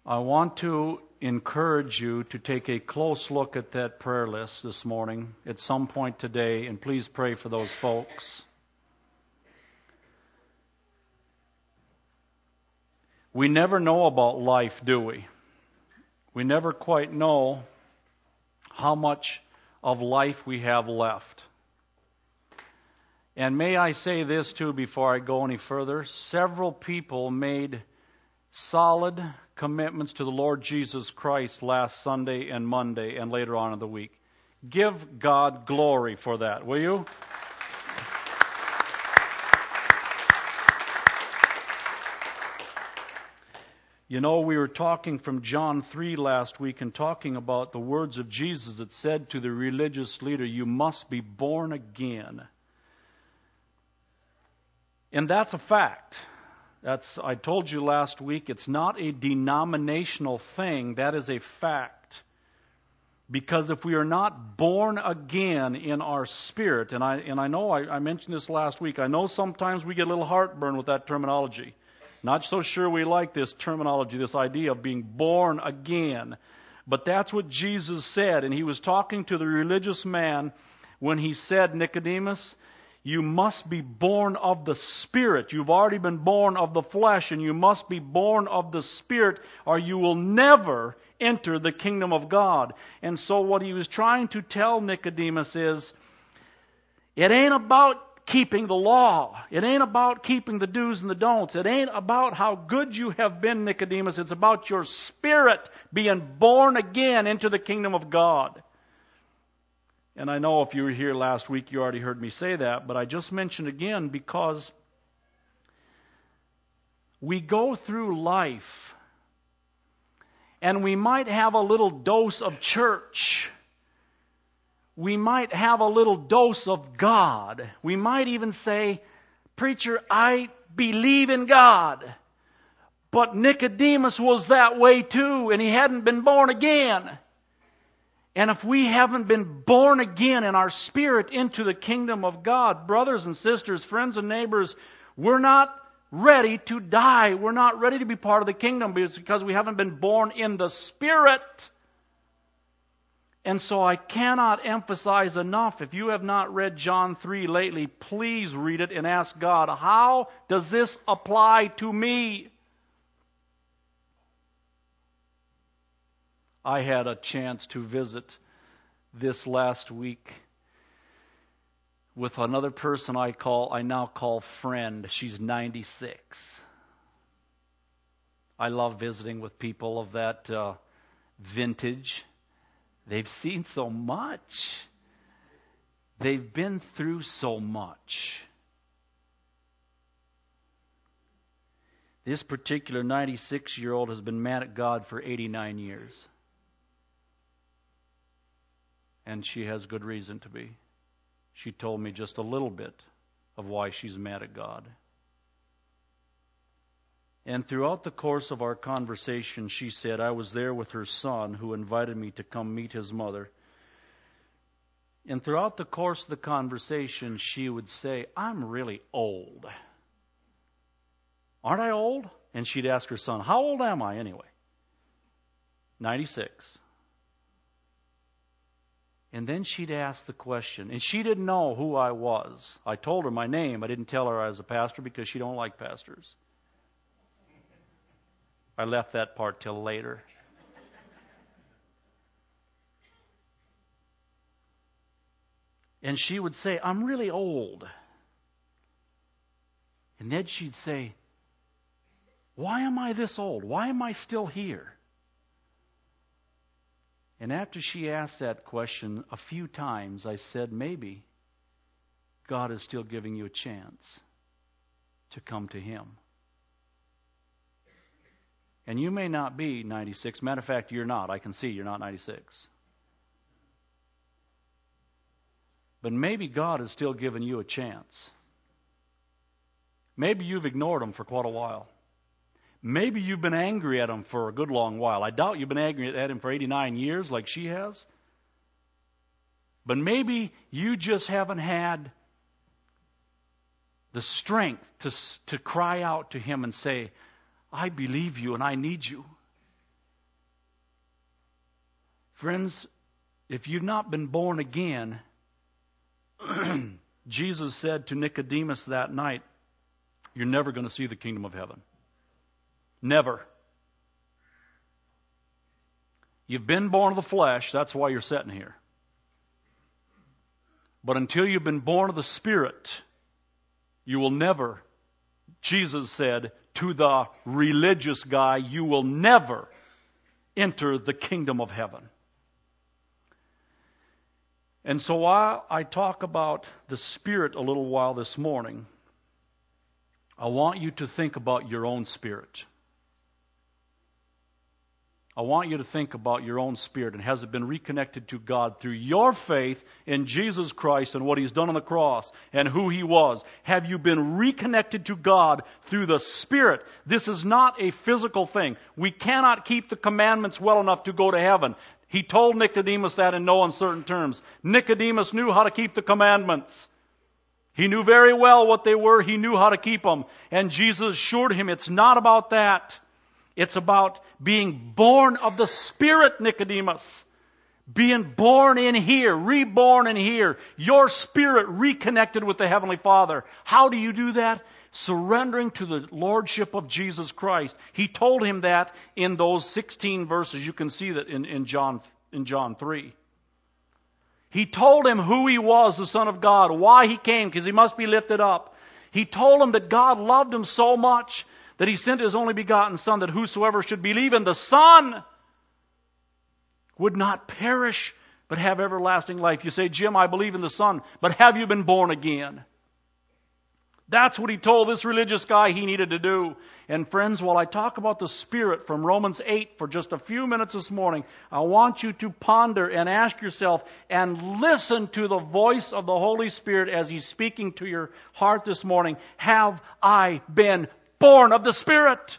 I want to encourage you to take a close look at that prayer list this morning at some point today, and please pray for those folks. We never know about life, do we? We never quite know how much of life we have left. And may I say this too before I go any further? Several people made solid commitments to the Lord Jesus Christ last Sunday and Monday and later on in the week. Give God glory for that, will you? You know, we were talking from John 3 last week and talking about the words of Jesus that said to the religious leader, you must be born again. And that's a fact. I told you last week, it's not a denominational thing. That is a fact. Because if we are not born again in our spirit, and I know I mentioned this last week, I know sometimes we get a little heartburn with that terminology. Not so sure we like this terminology, this idea of being born again. But that's what Jesus said, and he was talking to the religious man when he said, Nicodemus, you must be born of the Spirit. You've already been born of the flesh, and you must be born of the Spirit, or you will never enter the kingdom of God. And so what he was trying to tell Nicodemus is, it ain't about keeping the law. It ain't about keeping the do's and the don'ts. It ain't about how good you have been, Nicodemus. It's about your spirit being born again into the kingdom of God. And I know if you were here last week, you already heard me say that, but I just mentioned again because we go through life and we might have a little dose of church. We might have a little dose of God. We might even say, preacher, I believe in God. But Nicodemus was that way too, and he hadn't been born again. And if we haven't been born again in our spirit into the kingdom of God, brothers and sisters, friends and neighbors, we're not ready to die. We're not ready to be part of the kingdom because we haven't been born in the Spirit. And so I cannot emphasize enough, if you have not read John 3 lately, please read it and ask God, how does this apply to me? I had a chance to visit this last week with another person I now call friend. She's 96. I love visiting with people of that vintage. They've seen so much. They've been through so much. This particular 96-year-old has been mad at God for 89 years. And she has good reason to be. She told me just a little bit of why she's mad at God. And throughout the course of our conversation, she said, I was there with her son who invited me to come meet his mother. And throughout the course of the conversation, she would say, I'm really old. Aren't I old? And she'd ask her son, how old am I anyway? 96. And then she'd ask the question, and she didn't know who I was. I told her my name. I didn't tell her I was a pastor because she don't like pastors. I left that part till later. And she would say, I'm really old. And then she'd say, why am I this old? Why am I still here? And after she asked that question a few times, I said, maybe God is still giving you a chance to come to Him. And you may not be 96. Matter of fact, you're not. I can see you're not 96. But maybe God is still giving you a chance. Maybe you've ignored Him for quite a while. Maybe you've been angry at Him for a good long while. I doubt you've been angry at Him for 89 years like she has. But maybe you just haven't had the strength to cry out to Him and say, I believe you and I need you. Friends, if you've not been born again, Jesus said to Nicodemus that night, you're never going to see the kingdom of heaven. Never. You've been born of the flesh, that's why you're sitting here. But until you've been born of the Spirit, you will never, Jesus said to the religious guy, you will never enter the kingdom of heaven. And so while I talk about the Spirit a little while this morning, I want you to think about your own spirit. I want you to think about your own spirit, and has it been reconnected to God through your faith in Jesus Christ and what He's done on the cross and who He was? Have you been reconnected to God through the Spirit? This is not a physical thing. We cannot keep the commandments well enough to go to heaven. He told Nicodemus that in no uncertain terms. Nicodemus knew how to keep the commandments. He knew very well what they were. He knew how to keep them. And Jesus assured him it's not about that. It's about being born of the Spirit, Nicodemus. Being born in here, reborn in here. Your spirit reconnected with the Heavenly Father. How do you do that? Surrendering to the Lordship of Jesus Christ. He told him that in those 16 verses. You can see that in John 3. He told him who He was, the Son of God, why He came, because He must be lifted up. He told him that God loved him so much that He sent His only begotten Son, that whosoever should believe in the Son would not perish, but have everlasting life. You say, Jim, I believe in the Son, but have you been born again? That's what He told this religious guy he needed to do. And friends, while I talk about the Spirit from Romans 8 for just a few minutes this morning, I want you to ponder and ask yourself and listen to the voice of the Holy Spirit as He's speaking to your heart this morning. Have I been born of the Spirit?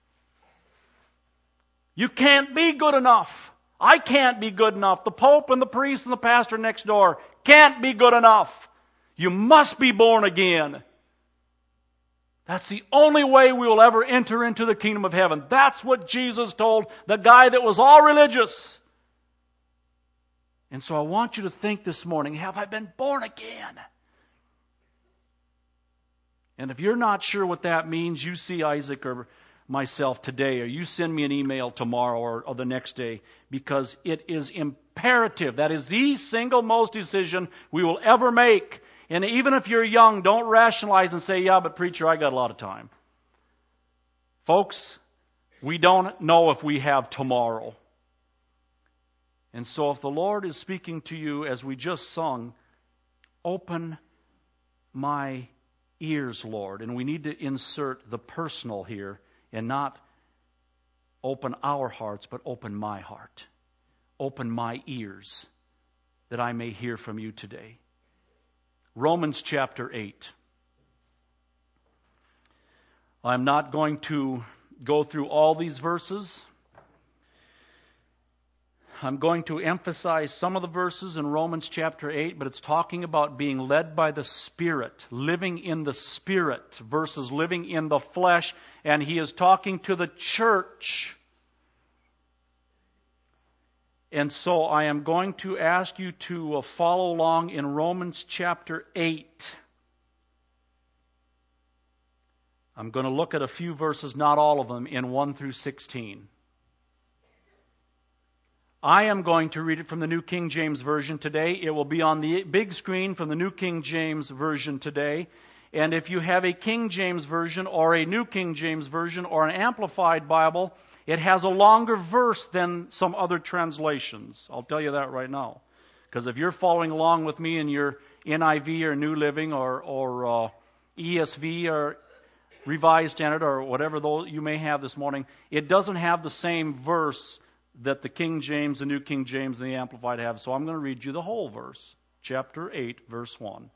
You can't be good enough. I can't be good enough. The Pope and the priest and the pastor next door can't be good enough. You must be born again. That's the only way we will ever enter into the kingdom of heaven. That's what Jesus told the guy that was all religious. And so I want you to think this morning, have I been born again? And if you're not sure what that means, you see Isaac or myself today, or you send me an email tomorrow or the next day, because it is imperative. That is the single most decision we will ever make. And even if you're young, don't rationalize and say, yeah, but preacher, I got a lot of time. Folks, we don't know if we have tomorrow. And so if the Lord is speaking to you as we just sung, open my ears, Lord. And we need to insert the personal here and not open our hearts, but open my heart. Open my ears that I may hear from you today. Romans chapter 8. I'm not going to go through all these verses. I'm going to emphasize some of the verses in Romans chapter 8, but it's talking about being led by the Spirit, living in the Spirit versus living in the flesh. And he is talking to the church. And so I am going to ask you to follow along in Romans chapter 8. I'm going to look at a few verses, not all of them, in 1 through 16. I am going to read it from the New King James Version today. It will be on the big screen from the New King James Version today. And if you have a King James Version or a New King James Version or an Amplified Bible, it has a longer verse than some other translations. I'll tell you that right now. Because if you're following along with me in your NIV or New Living or ESV or Revised Standard or whatever you may have this morning, it doesn't have the same verse that the King James, the New King James, and the Amplified have. So I'm going to read you the whole verse. Chapter 8, verse 1.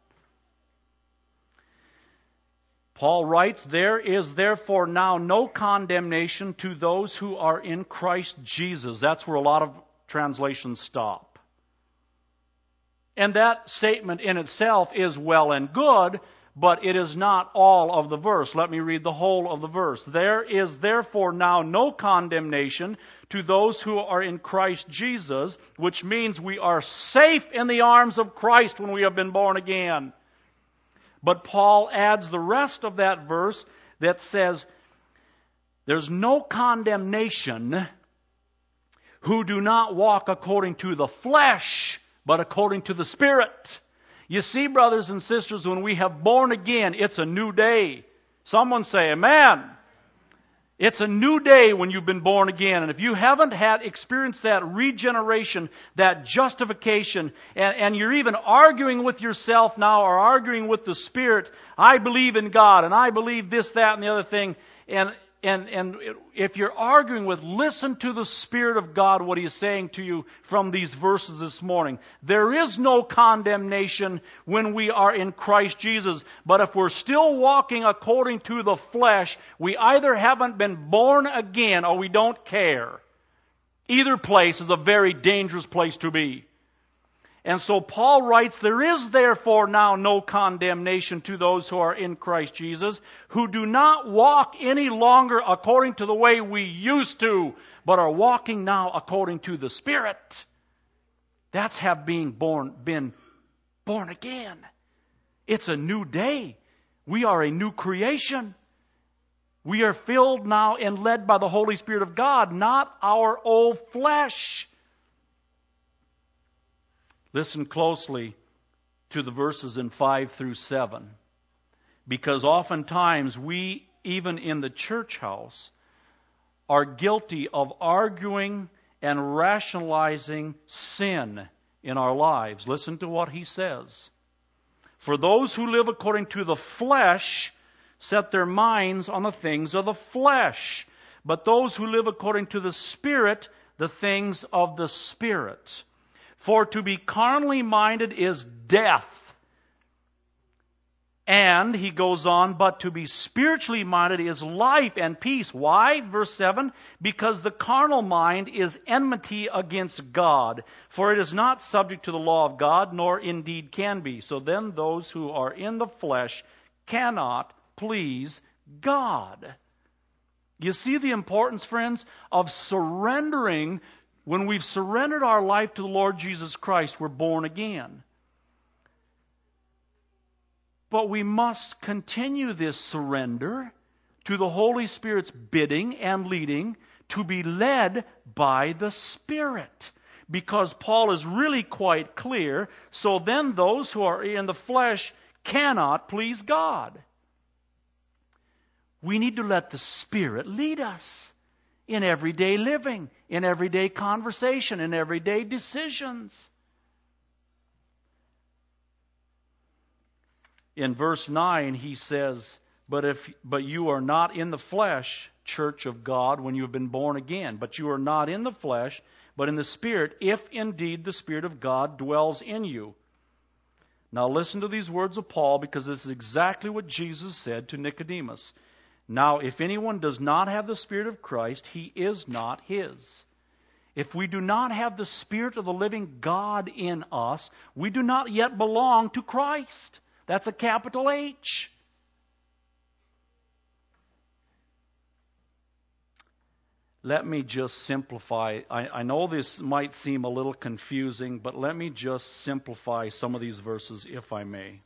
Paul writes, "There is therefore now no condemnation to those who are in Christ Jesus." That's where a lot of translations stop. And that statement in itself is well and good, but it is not all of the verse. Let me read the whole of the verse. There is therefore now no condemnation to those who are in Christ Jesus, which means we are safe in the arms of Christ when we have been born again. But Paul adds the rest of that verse that says, there's no condemnation who do not walk according to the flesh, but according to the Spirit. You see, brothers and sisters, when we have born again, it's a new day. Someone say, amen. It's a new day when you've been born again. And if you haven't had experienced that regeneration, that justification, and you're even arguing with yourself now or arguing with the Spirit, I believe in God and I believe this, that, and the other thing, and if you're arguing with, listen to the Spirit of God, what He is saying to you from these verses this morning. There is no condemnation when we are in Christ Jesus. But if we're still walking according to the flesh, we either haven't been born again or we don't care. Either place is a very dangerous place to be. And so Paul writes, there is therefore now no condemnation to those who are in Christ Jesus, who do not walk any longer according to the way we used to, but are walking now according to the Spirit. That's been born again. It's a new day. We are a new creation. We are filled now and led by the Holy Spirit of God, not our old flesh. Listen closely to the verses in 5 through 7. Because oftentimes we, even in the church house, are guilty of arguing and rationalizing sin in our lives. Listen to what he says. For those who live according to the flesh set their minds on the things of the flesh. But those who live according to the Spirit, the things of the Spirit. For to be carnally minded is death. And, he goes on, but to be spiritually minded is life and peace. Why? Verse 7, because the carnal mind is enmity against God, for it is not subject to the law of God, nor indeed can be. So then those who are in the flesh cannot please God. You see the importance, friends, of surrendering. When we've surrendered our life to the Lord Jesus Christ, we're born again. But we must continue this surrender to the Holy Spirit's bidding and leading to be led by the Spirit. Because Paul is really quite clear, so then those who are in the flesh cannot please God. We need to let the Spirit lead us in everyday living, in everyday conversation, in everyday decisions. In verse 9, he says, But you are not in the flesh, church of God, when you have been born again. But you are not in the flesh, but in the Spirit, if indeed the Spirit of God dwells in you. Now listen to these words of Paul, because this is exactly what Jesus said to Nicodemus. Now, if anyone does not have the Spirit of Christ, he is not his. If we do not have the Spirit of the living God in us, we do not yet belong to Christ. That's a capital H. Let me just simplify. I know this might seem a little confusing, but let me just simplify some of these verses, if I may.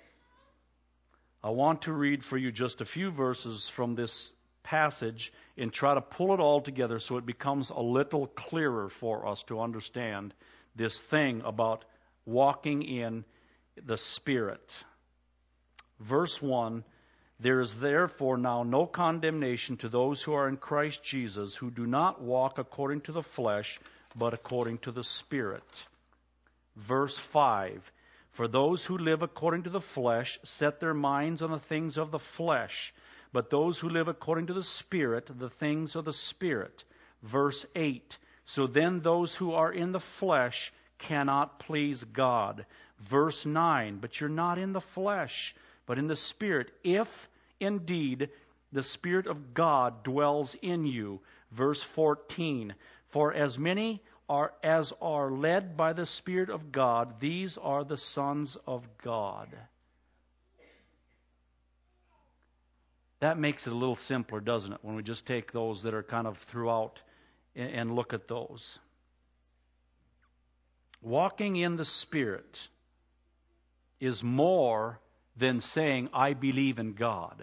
I want to read for you just a few verses from this passage and try to pull it all together so it becomes a little clearer for us to understand this thing about walking in the Spirit. Verse 1, there is therefore now no condemnation to those who are in Christ Jesus, who do not walk according to the flesh, but according to the Spirit. Verse 5, for those who live according to the flesh set their minds on the things of the flesh, but those who live according to the Spirit, the things of the Spirit. Verse 8, so then those who are in the flesh cannot please God. Verse 9, but you're not in the flesh, but in the Spirit, if indeed the Spirit of God dwells in you. Verse 14, for as many as are led by the Spirit of God, these are the sons of God. That makes it a little simpler, doesn't it, when we just take those that are kind of throughout and look at those. Walking in the Spirit is more than saying, I believe in God.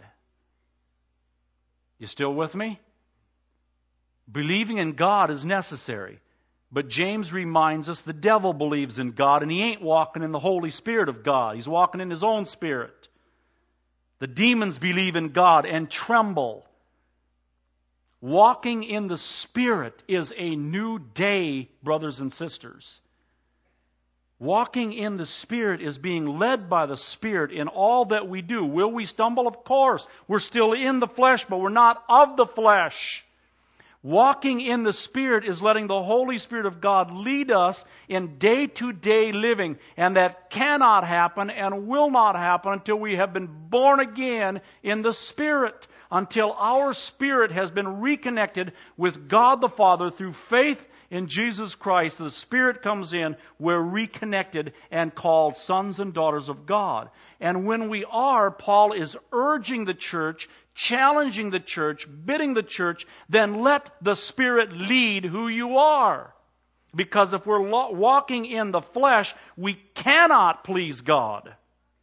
You still with me? Believing in God is necessary. But James reminds us the devil believes in God, and he ain't walking in the Holy Spirit of God. He's walking in his own spirit. The demons believe in God and tremble. Walking in the Spirit is a new day, brothers and sisters. Walking in the Spirit is being led by the Spirit in all that we do. Will we stumble? Of course. We're still in the flesh, but we're not of the flesh. Walking in the Spirit is letting the Holy Spirit of God lead us in day-to-day living. And that cannot happen and will not happen until we have been born again in the Spirit. Until our spirit has been reconnected with God the Father through faith in Jesus Christ. The Spirit comes in, we're reconnected and called sons and daughters of God. And when we are, Paul is urging the church, challenging the church, bidding the church, then let the Spirit lead who you are. Because if we're walking in the flesh, we cannot please God.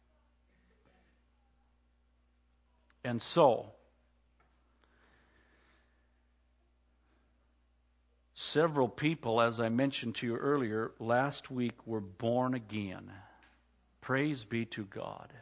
And so, several people, as I mentioned to you earlier, last week were born again. Praise be to God.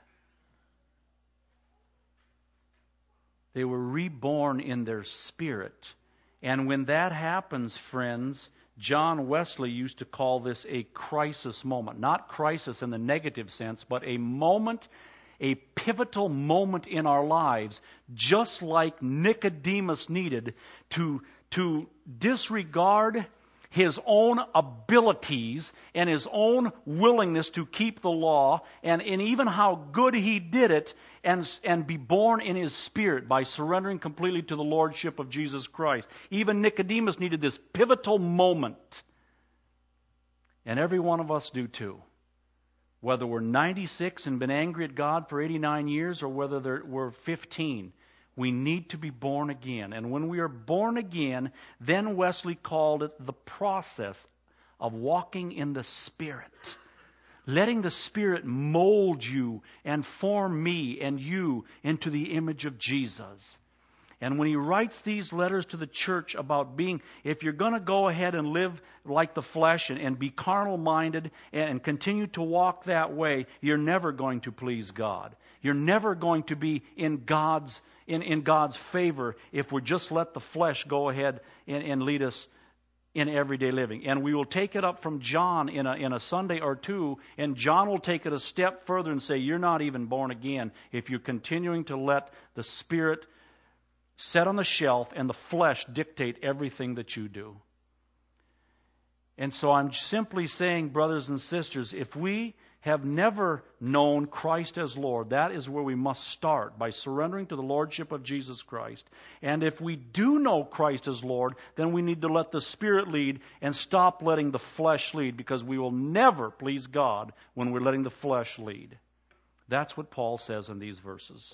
They were reborn in their spirit. And when that happens, friends, John Wesley used to call this a crisis moment. Not crisis in the negative sense, but a moment, a pivotal moment in our lives, just like Nicodemus needed to disregard his own abilities and his own willingness to keep the law, and in even how good he did it, and be born in his spirit by surrendering completely to the lordship of Jesus Christ. Even Nicodemus needed this pivotal moment. And every one of us do too. Whether we're 96 and been angry at God for 89 years, or whether we're 15, we need to be born again. And when we are born again, then Wesley called it the process of walking in the Spirit. Letting the Spirit mold you and form me and you into the image of Jesus. And when he writes these letters to the church about being, if you're going to go ahead and live like the flesh and be carnal-minded and continue to walk that way, you're never going to please God. You're never going to be in God's favor if we just let the flesh go ahead and lead us in everyday living. And we will take it up from John in a Sunday or two, and John will take it a step further and say, you're not even born again if you're continuing to let the Spirit set on the shelf and the flesh dictate everything that you do. And so I'm simply saying, brothers and sisters, if we have never known Christ as Lord, that is where we must start, by surrendering to the Lordship of Jesus Christ. And if we do know Christ as Lord, then we need to let the Spirit lead and stop letting the flesh lead, because we will never please God when we're letting the flesh lead. That's what Paul says in these verses.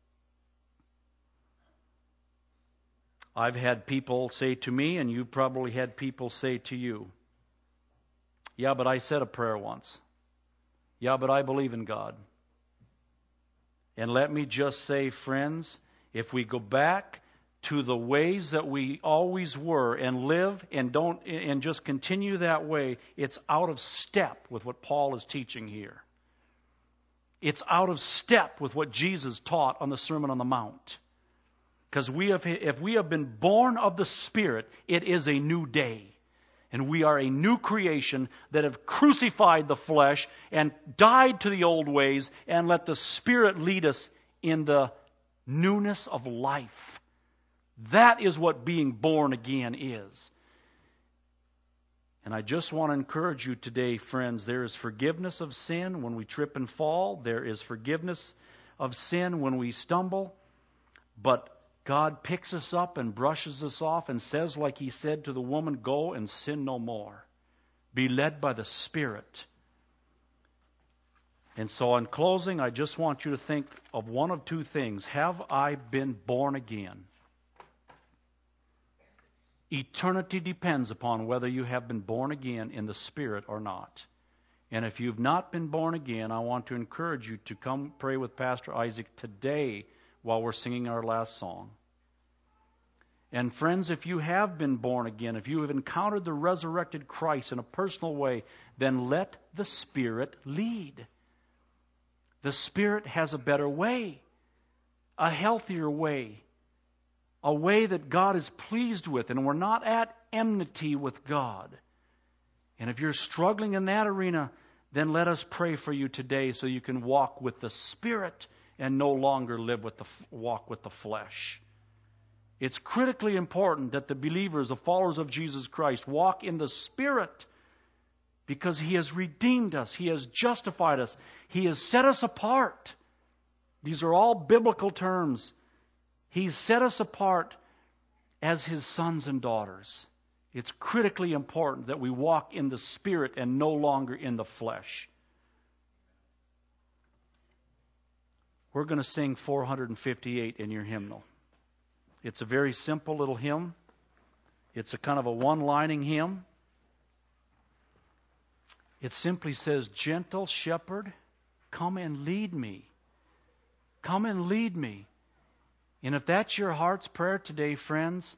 I've had people say to me, and you've probably had people say to you, yeah, but I said a prayer once. Yeah, but I believe in God. And let me just say, friends, if we go back to the ways that we always were and live and just continue that way, it's out of step with what Paul is teaching here. It's out of step with what Jesus taught on the Sermon on the Mount. Because if we have been born of the Spirit, it is a new day. And we are a new creation that have crucified the flesh and died to the old ways and let the Spirit lead us in the newness of life. That is what being born again is. And I just want to encourage you today, friends, there is forgiveness of sin when we trip and fall. There is forgiveness of sin when we stumble. But God picks us up and brushes us off and says, like He said to the woman, go and sin no more. Be led by the Spirit. And so in closing, I just want you to think of one of two things. Have I been born again? Eternity depends upon whether you have been born again in the Spirit or not. And if you've not been born again, I want to encourage you to come pray with Pastor Isaac today while we're singing our last song. And friends, if you have been born again, if you have encountered the resurrected Christ in a personal way, then let the Spirit lead. The Spirit has a better way, a healthier way, a way that God is pleased with, and we're not at enmity with God. And if you're struggling in that arena, then let us pray for you today so you can walk with the Spirit and no longer walk with the flesh. It's critically important that the believers, the followers of Jesus Christ, walk in the Spirit, because He has redeemed us. He has justified us. He has set us apart. These are all biblical terms. He's set us apart as His sons and daughters. It's critically important that we walk in the Spirit and no longer in the flesh. We're going to sing 458 in your hymnal. It's a very simple little hymn. It's a kind of a one-lining hymn. It simply says, "Gentle shepherd, come and lead me. Come and lead me." And if that's your heart's prayer today, friends,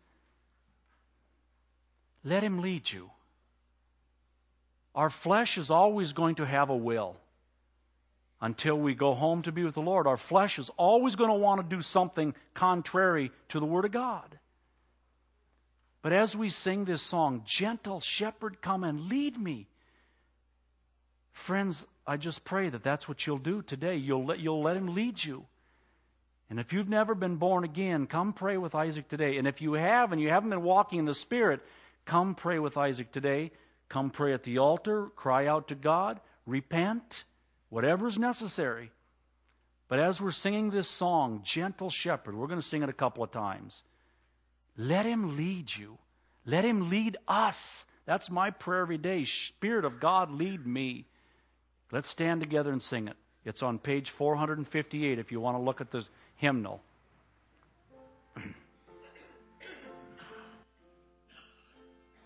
let Him lead you. Our flesh is always going to have a will. Until we go home to be with the Lord, our flesh is always going to want to do something contrary to the Word of God. But as we sing this song, "Gentle shepherd, come and lead me," friends, I just pray that that's what you'll do today. You'll let Him lead you. And if you've never been born again, come pray with Isaac today. And if you have and you haven't been walking in the Spirit, come pray with Isaac today. Come pray at the altar, cry out to God, repent, whatever is necessary. But as we're singing this song, "Gentle Shepherd," we're going to sing it a couple of times. Let Him lead you. Let Him lead us. That's my prayer every day. Spirit of God, lead me. Let's stand together and sing it. It's on page 458 if you want to look at the hymnal.